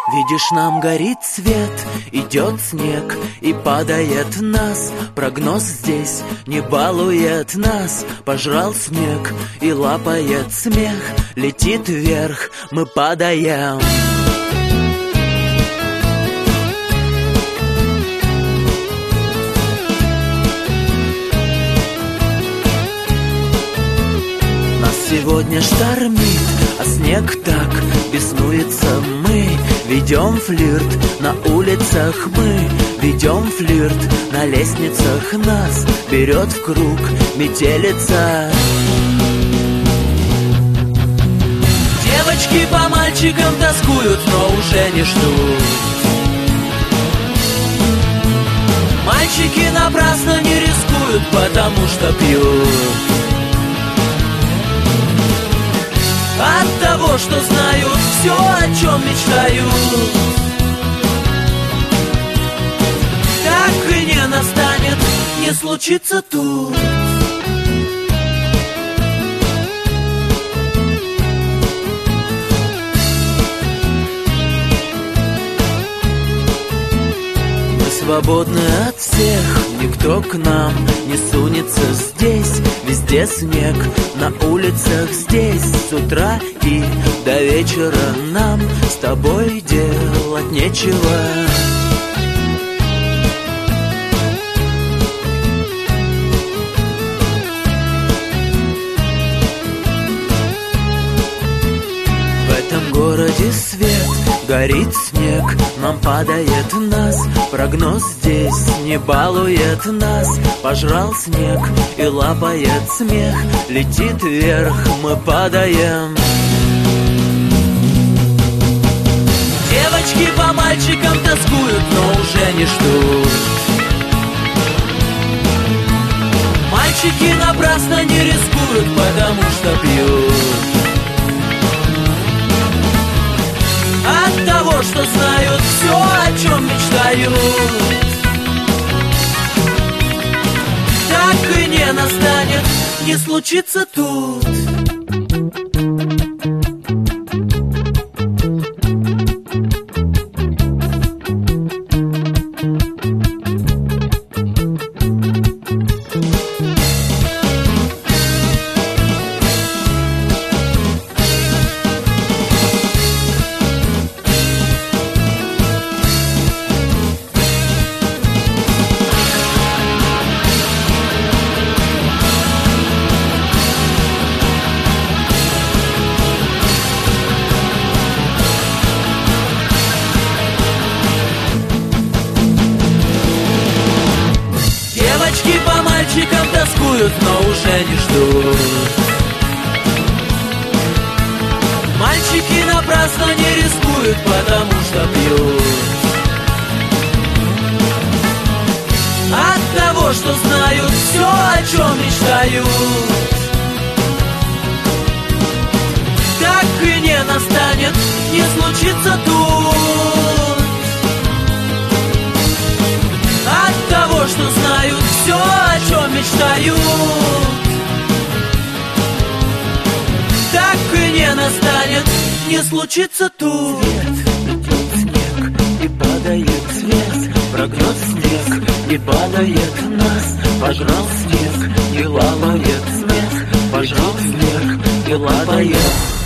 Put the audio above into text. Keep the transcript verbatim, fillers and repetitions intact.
Видишь, нам горит свет, идет снег и падает нас. Прогноз здесь не балует нас. Пожрал снег и лапает смех. Летит вверх, мы падаем. Нас сегодня штормит, а снег так беснуется. Мы ведем флирт на улицах, мы ведем флирт на лестницах. Нас берет в круг метелица. Девочки по мальчикам тоскуют, но уже не ждут. Мальчики напрасно не рискуют, потому что пьют. От того, что знают все, о чем мечтают, так и не настанет, не случится тут. Свободны от всех, никто к нам не сунется здесь. Везде снег, на улицах здесь. С утра и до вечера нам с тобой делать нечего. В этом городе свет, горит снег, нам падает нас. Прогноз здесь не балует нас. Пожрал снег и лапает смех. Летит вверх, мы падаем. Девочки по мальчикам тоскуют, но уже не ждут. Мальчики напрасно не рискуют, потому что пьют. От того, что знают все, о чем мечтают, так и не настанет, не случится тут. Девочки по мальчикам тоскуют, но уже не ждут. Мальчики напрасно не рискуют, потому что пьют. От того, что знают все, о чем мечтают, так и не настанет, не случится тут. От того, что знают все, о чем мечтают, так и не настанет, не случится тут. Снег и падает свет, прогноз снег и падает нас. Пожрал снег и лапает смех, пожрал снег и лапает.